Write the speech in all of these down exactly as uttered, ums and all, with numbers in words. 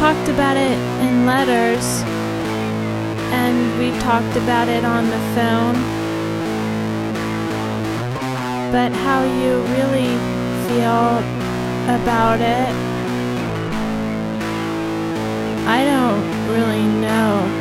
talked about it in letters, and we talked about it on the phone, but how you really feel about it, I don't really know.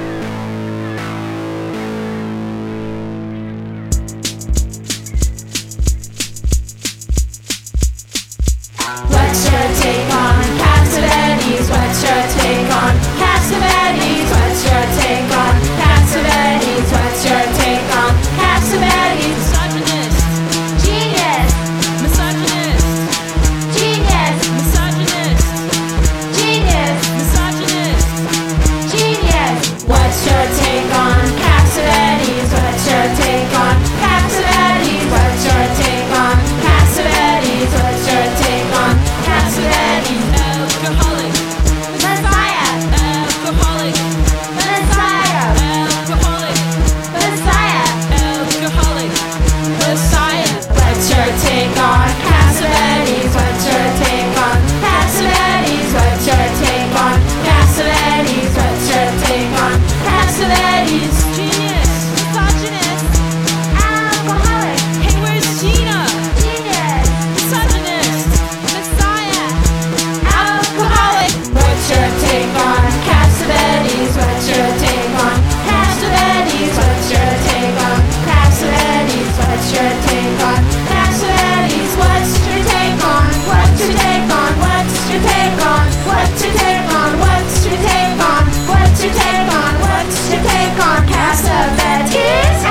What's your take on Cassavetes? What's your take on Cassavetes? What's your take on Cassavetes? What's your take on Cassavetes? Misogynist, Genius, misogynist, genius, misogynist, genius, misogynist. genius. What's your take on Cassavetes? What's your take on Cassavetes? What's your take on Cassavetes? What's your take on Cassavetes? Alcoholic, Messiah, alcoholic, Messiah, alcoholic, Messiah, alcoholic, Messiah. What's your take on Cassavetes? What's your take on Cassavetes? What's your take on Cassavetes? What's your take on Cassavetes? genius, misogynist. Alcoholic, Hey, where's Gina? genius, Misogynist, Messiah. alcoholic. What's your take on Cassavetes? What's your take on Cassavetes? What's your take on Cassavetes? What's your take on Cassavetes? What's your take on? What's your take on? What's your take on? What's your take on? What's your take on? What's your take on? What's your take on Cassavetes?